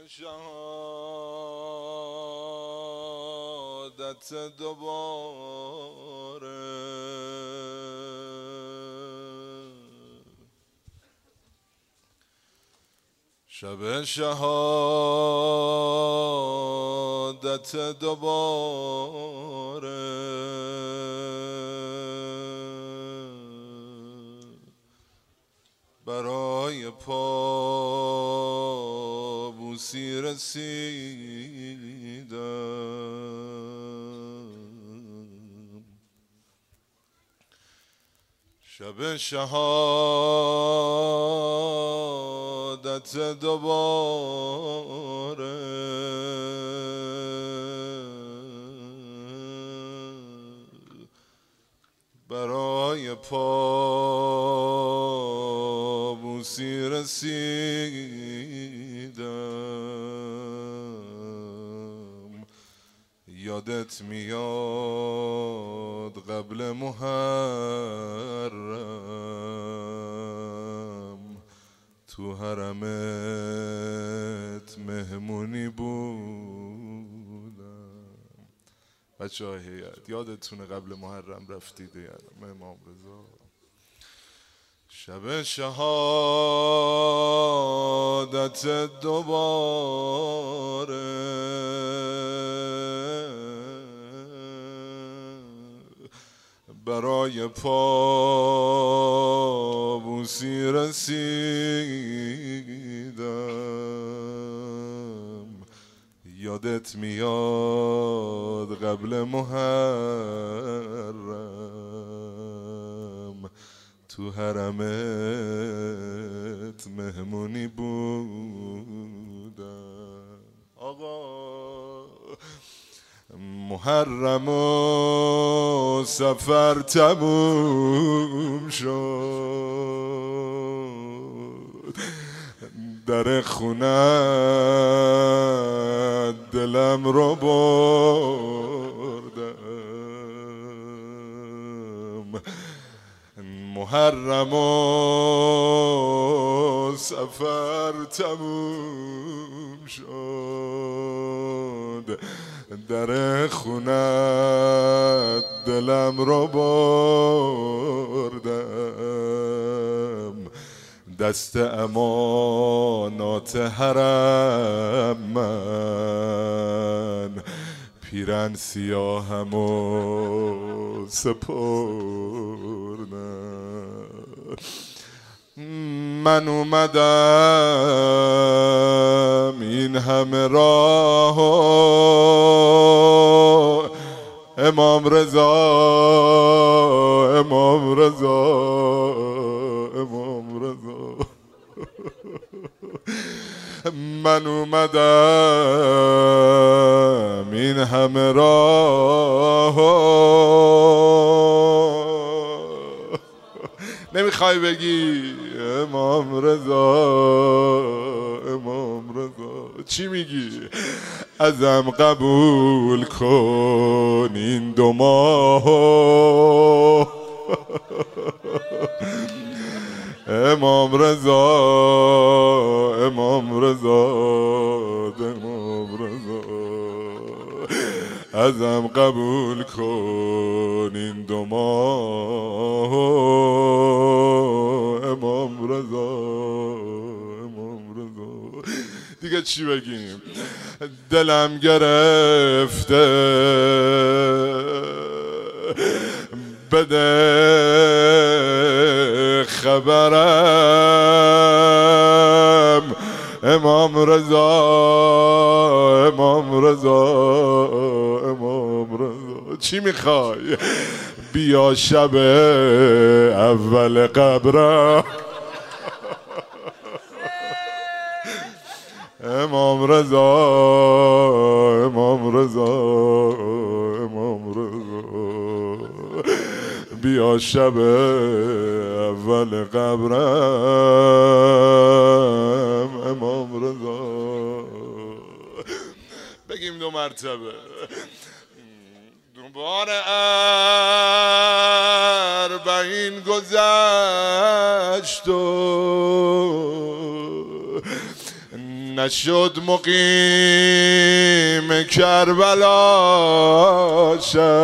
شهادت دوباره شب شهادت دوباره برای پابوسی رسیدم شب شهادت دوباره برای پابوسی رسیدم یادت میاد قبل محرم تو حرمت مهمونی بودم بچه های هیئت یادتونه قبل محرم رفتید امام رضا شب شهادت دوباره برای پابوسی رسیدم یادت میاد قبل محرم تو حرمت مهمونی بودم آقا محرم و سفر تموم شد در خونه دلم رو بردم محرم و سفر تموم شد در خونه دلم رو بردم دست امانات حرم من پیرن سیاهمو سپردم من اومدم این همه راه امام رضا امام رضا امام رضا من اومدم این همه راه نمیخوای بگی امام رضا امام رضا چی میگی ازم قبول کن این 2 ماه امام رضا امام رضا امام رضا ازم قبول کن این 2 ماه امام رضا امام رضا دیگه چی بگیم دلم گرفته بده خبرم امام رضا امام رضا امام رضا چی میخوای بیا شب اول قبرم امام رضا امام رضا امام رضا بیا شب اول قبرم امام رضا بگیم 2 مرتبه دوباره 40 گذشت و نشد مقیم کربلا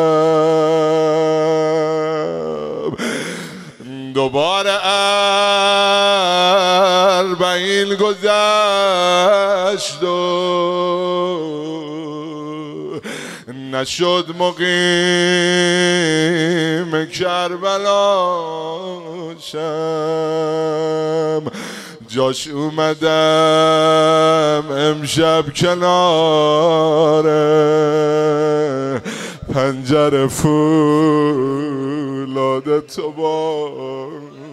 شب دوباره 40 گذشت و نشد مقیم کربلا شب جاش اومدم امشب کنار پنجره فولاد تو با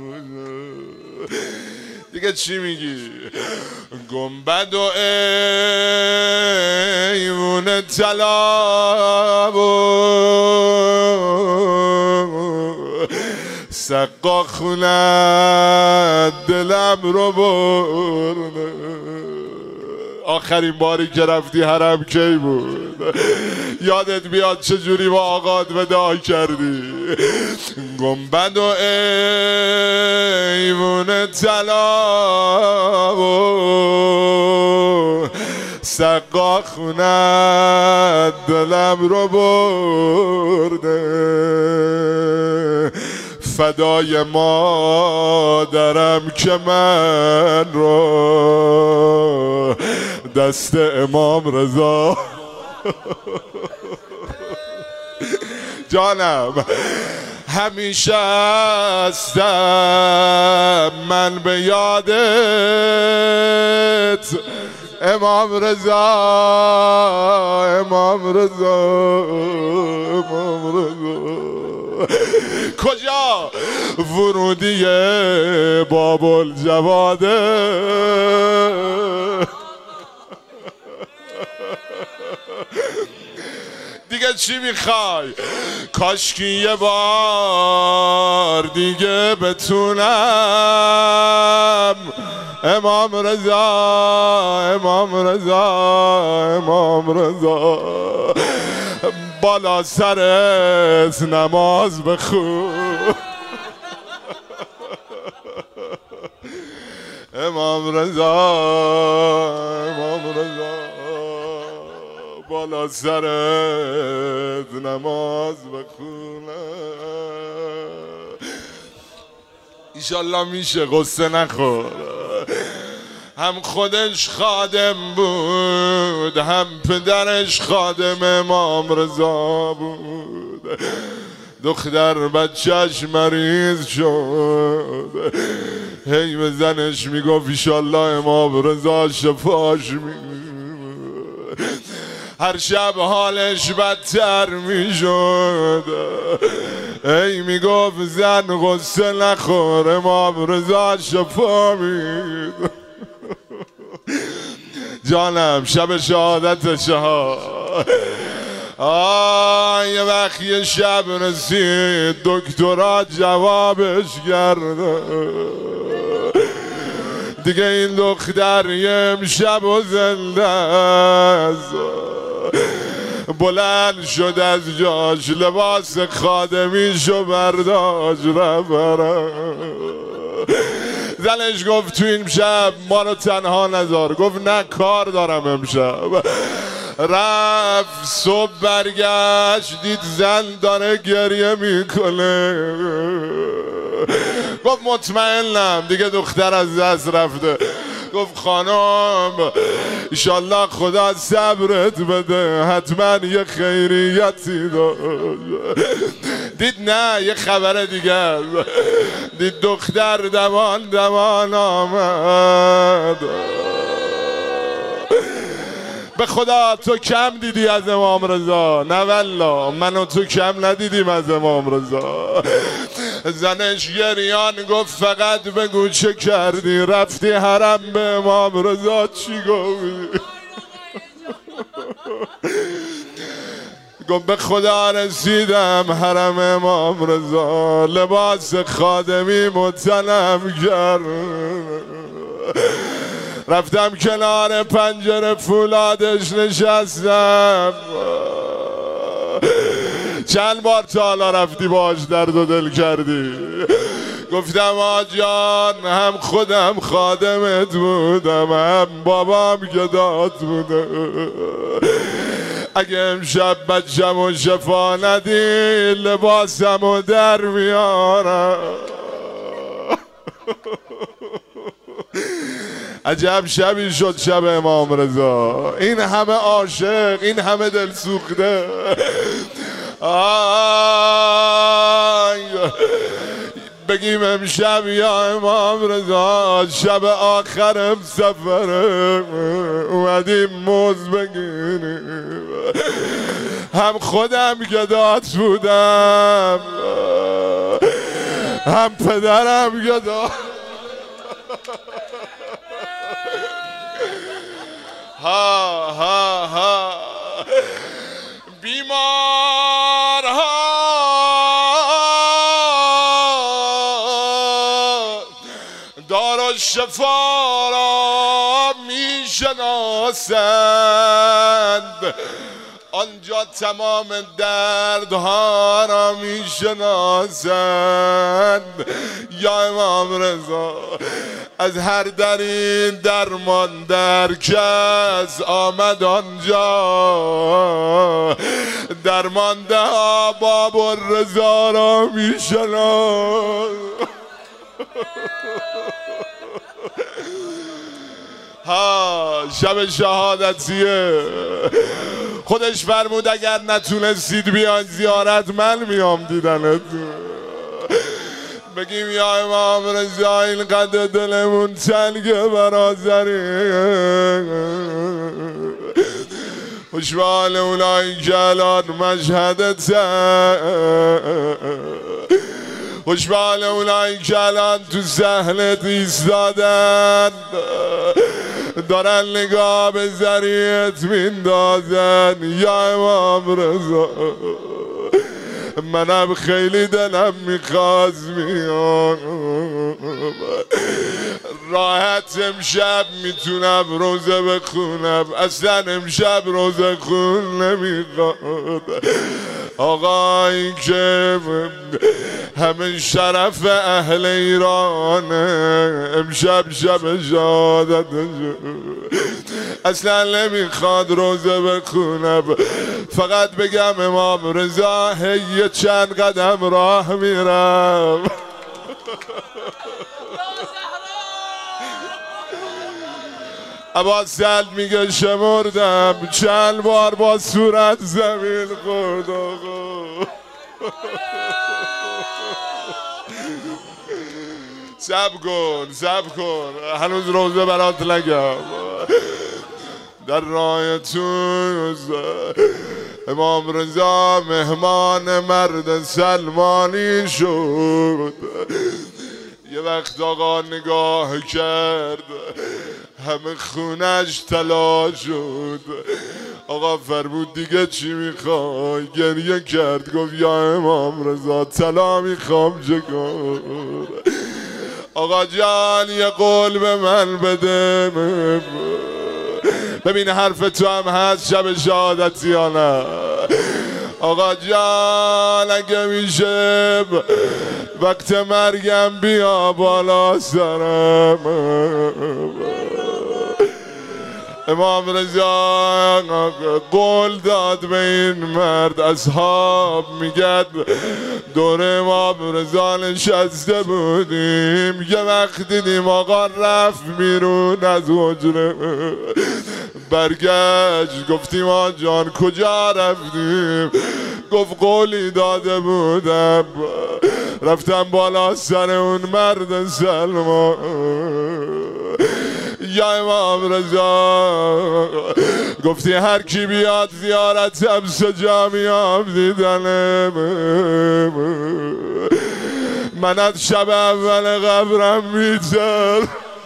دیگه چی میگی؟ گنبد و ایوون طلا و سقا خونت دلم رو برده. آخرین باری که رفتی حرم کی بود؟ یادت بیاد چجوری با آقات وداع کردی؟ گنبد و ایوون طلا و سقا خونت دلم رو برده. فدای مادرم که من رو دست امام رضا جانم همیشه هستم من به یادت امام رضا امام رضا امام رضا. کجا؟ ورودی باب الجواده. دیگه چی میخوای؟ کاشکی یه بار دیگه بتونم امام رضا امام رضا امام رضا بالا سرت نماز بخون امام رضا امام رضا بالا سرت نماز بخونه. ایشالله میشه غصه نخور. هم خودش خادم بود هم پدرش خادم امام رضا بود. دختر بچهش مریض شد هی به زنش میگفت ایشالله امام رضا شفاش میده. هر شب حالش بدتر میشد ای میگفت زن غصه نخور امام رضا شفا میده. جانم شب شهادتشه ها. یه وقت یه شب رسید دکترها جوابش کرده دیگه این دختر یه امشب و زنده است. بلند شد از جاش لباس خادمیشو برداشت رفت. زنش گفت تو این شب ما رو تنها نذار. گفت نه کار دارم امشب. رفت صبح برگشت دید زن داره گریه میکنه. گفت مطمئنم دیگه دختر از دست رفته. گفت خانم ایشالله خدا صبرت بده حتما یه خیریتی داشت. دید نه یه خبر دیگه. دید دختر دوان دوان آمد. به خدا تو کم دیدی از امام رضا؟ نه والله من و تو کم ندیدیم از امام رضا. زنش گریان گفت فقط بگو چه کردی؟ رفتی حرم به امام رضا چی گفتی؟ گفت به خدا رسیدم حرم امام رضا لباس خادمی متنم کرد. رفتم کنار پنجره فولادش نشستم. چند بار تا حالا رفتی باش درد و دل کردی؟ گفتم آجان هم خودم خادمت بودم، هم بابام گدات بوده، اگه امشب بچه‌مو شفا ندی لباسمو در میارم. عجب شبی شد شب امام رضا، این همه عاشق، این همه دل سوخته. بگیم امشب یا امام رضا شب آخرم سفرم، اومدیم موز بگیریم، هم خودم گدات بودم هم پدرم گدات. ها ها ها بیمار ها دار و شفا را می شناسند، آنجا تمام دردها را می شناسند. یا امام رضا از هر دری درمان در کس آمد آنجا، درمانده ها باب الرضا را می شناسند. ها شب شهادتیه، خودش فرمود اگر نتونستید بیان زیارت من میام دیدنت. بگیم یا امام رضا اینقدر دلمون تنگه برادری، خوشبال اونایی که الان مشهدتن، خوشبال اونایی که الان تو صحنت ایستادن، دارن نگاه به ذریعت میندازن. یا امام رضا منم خیلی دلم میخواست میام، راحت امشب میتونم روزه بخونم، اصلا امشب روزه خون نمیخواد. آقایی که همه شرف اهل ایرانه، امشب شب شهادت اصلا نمیخواد روزه بخونم، فقط بگم امام رضا هی چند قدم راه میرم. عباس سعد میگه شمردم چند بار با صورت زمین خورد. آقا صبر کن هنوز روزه برات نگم. در راه تو امام رضا مهمان مرد سلمانی شد، یه وقت آقا نگاه کرد همه خونش طلا شد. آقا فرمود دیگه چی میخوای؟ گریه کرد گفت یا امام رضا طلا میخوام چکار؟ آقا جان یه قول به من بده، ببین حرف تو هم هست شب شهادتی یا نه. آقا جان اگه میشه وقت مرگم بیا بالا سرم. امام رضا قول داد به این مرد، اصحاب میگد دور امام رضا نشسته بودیم، یه وقت دیدیم آقا رفت بیرون از حجره، برگشت گفتیم آقا جان کجا رفتیم؟ گفت قولی داده بودم رفتم بالا سر اون مرد سلمان. یا امام رضا گفتی هر کی بیاد زیارتم سجا میام دیدنم، من از شب اول قبرم میتر.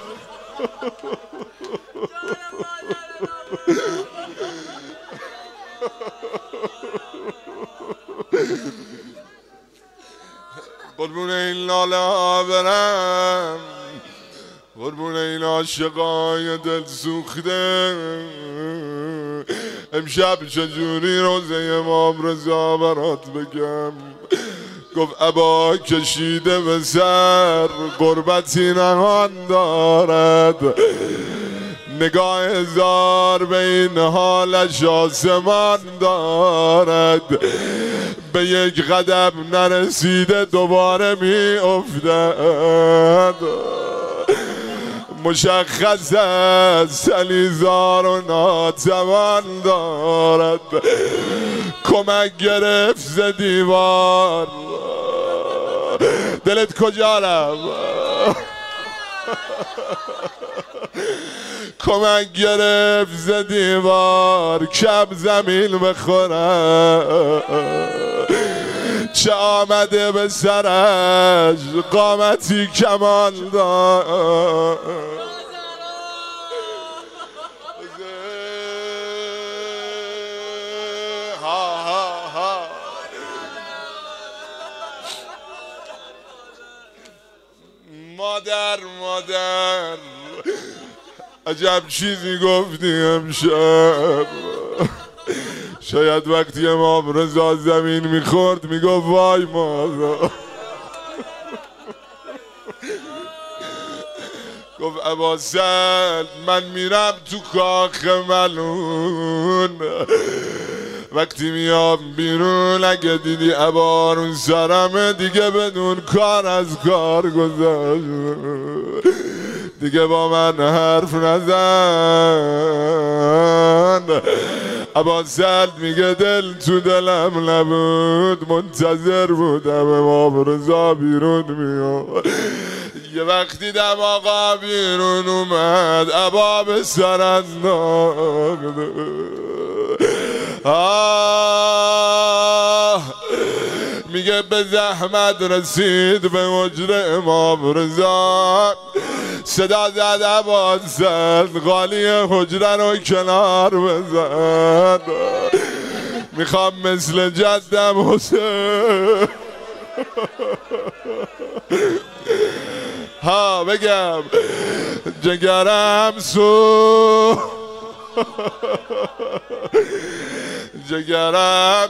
قربون این لاله ها برم، قربون این عاشقای دل سوخته، امشب چجوری روزه امام رضا برات بگم؟ گفت ابا کشیده به سر غربتی نهان دارد، نگاه هزار به این حالش آسمان دارد، به یک قدم نرسیده دوباره می افتد، مشخص است علیزار و ناتوان دارد، کمک گرفت ز دیوار. دلت کجا رفت؟ کمک گرفت ز دیوار کم زمین بخورد، چه آمده به سرش قامتی کمال دار. مادر عجب چیزی گفتی امشب. شاید وقتی امام رضا زمین میخورد میگفت وای مادر. گفت ابا سعد من میرم تو کاخ ملون، وقتی میام بیرون اگه دیدی ابا رو سرمه دیگه بدون کار از کار گذاشت، دیگه با من حرف نزن. ابا سعد میگه دل تو دلم نبود، منتظر بودم امام رضا بیرون میاد. یه وقتی دم آقا بیرون اومد ابا به سر انداخت. میگه به زحمت رسید به حجره امام رضا، صدا زد ابا سعد قالی حجره رو کنار بزن، میخوام مثل جدم حسین ها بگم جگرم جگرم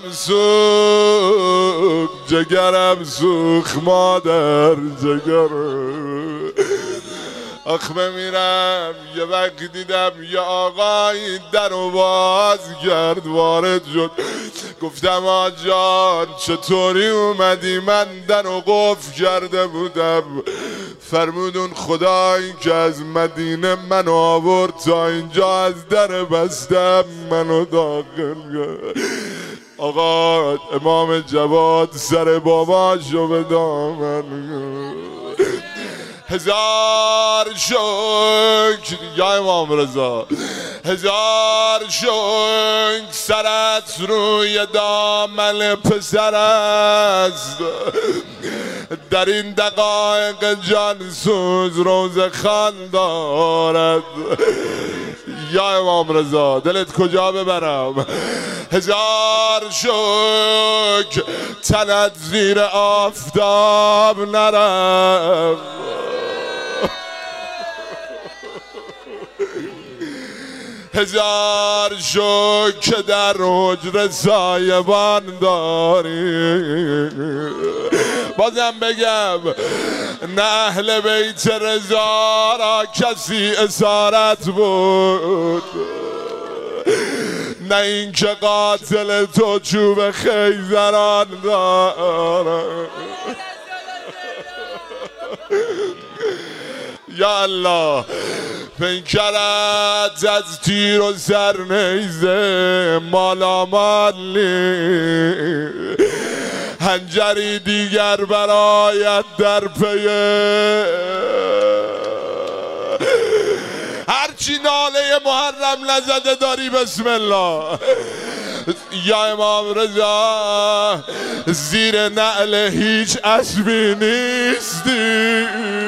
سوخ، جگرم سوخ مادر جگرم. آخ بمیرم یه وقت دیدم یه آقایی در رو باز کرد وارد شد، گفتم آجان چطوری اومدی؟ من در رو قفل کرده بودم. فرمودون خدایی که از مدینه منو آورد تا اینجا از در بستم منو داخل کرد. آقا امام جواد سر باباشو به دامن هزار شکر یا امام رضا، هزار شکر سرت روی دامن پسر است، در این دقایق جان سوز روز خان دارد. یا امام رضا دلت کجا ببرم؟ هزار شکر تنت زیر آفتاب نرفت، هزار شکر که در حجره سایبان داری. بازم بگم نه اهل بیت رضا را کسی اسارت بود، نه این که قاتل تو چوب خیزران دارد. یا الله پنکرت از تیر و سرنیزه مالامالی، هنجری دیگر برایت در پیه. هرچی ناله محرم نزده داری بسم الله. یا امام رضا زیر نعل هیچ اسبی نیستی،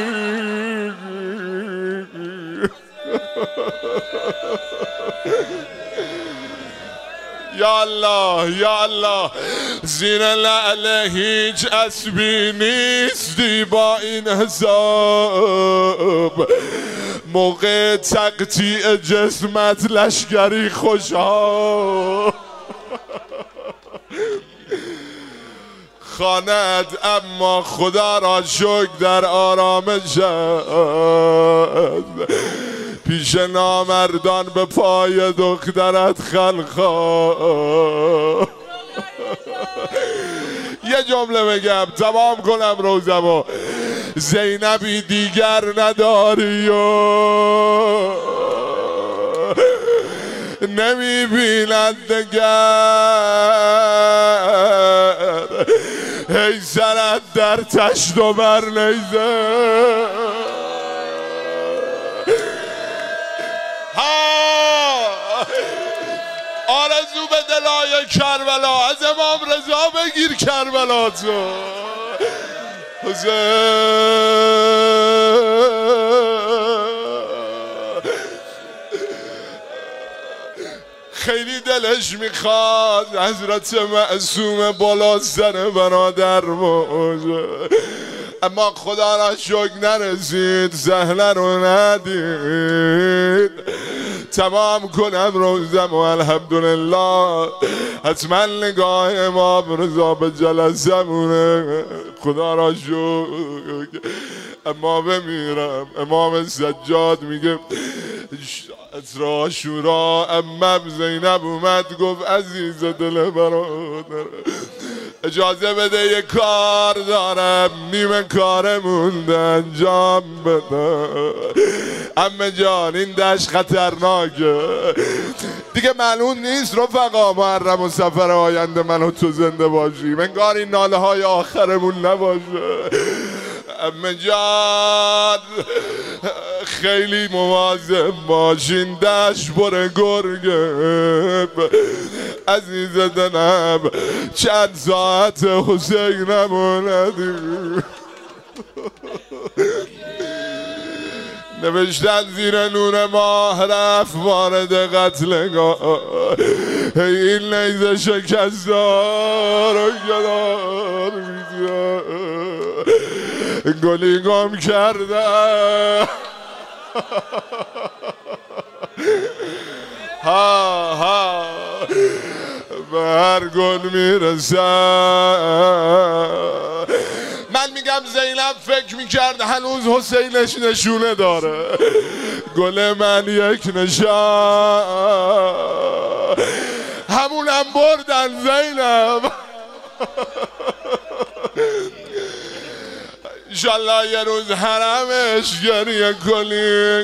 یا الله یا الله زیر نعل هیچ اسبی نیستی. با این حساب موقع تقطیع جسمت لشکری خوشا خانت، اما خدا را شکر در آرامش است. پیش نامردان به پای دخترت خلخا. یه جمله بگم تمام کنم روزمو. زینبی دیگر نداری و نمی بیند دگر، ای سرت در تشت و بر نیزه. آرزو به دلای کربلا، از امام رضا بگیر کربلا تو. خیلی دلش میخواد حضرت معصوم بالا سر برادر موزه، اما خدا را شکر نرسید، سهله رو ندید. تمام کنم روزم و الحمدلله حتما نگاه امام رضا به جلسمونه. خدا را شکر. اما بمیرم امام سجاد میگه اسرا شورا امم زینب اومد گفت عزیز دل برادر اجازه بده یه کار دارم، نیمه کارمون انجام بده. عمه جان این دشت خطرناکه دیگه، معلوم نیست رفقا محرم و سفر آینده من و تو زنده باشیم، انگار این ناله های آخرمون نباشه. عمه جان خیلی مواظب باشین، دشت پر گرگه. عزیز دلم چند ساعت حسینم ندید. نوشتن زیر نور ماه رفت وارد قتلگاه، این نیزه شکستار و کنار میزه گلی گم کرده. ها ها به هر گل میرسه. من میگم زینب فکر میکرد هنوز حسینش نشونه داره. گل من یک نشان همونم بردن زینب. انشالله یه روز حرمش گریه کنی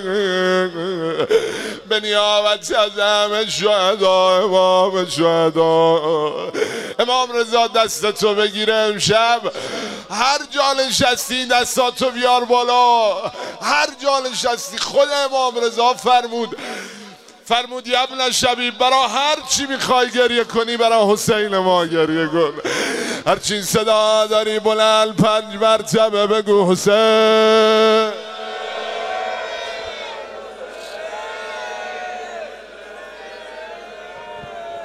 به نیابت از همه شهدا. امام شهدا امام رضا دستتو بگیره امشب، هر جا نشستی دستاتو بیار بالا، هر جا نشستی. خود امام رضا فرمود یا ابن شبیب برا هر چی میخوای گریه کنی برا حسین ما گریه کن. هرچی صدا داری بلند 5 مرتبه بگو حسین.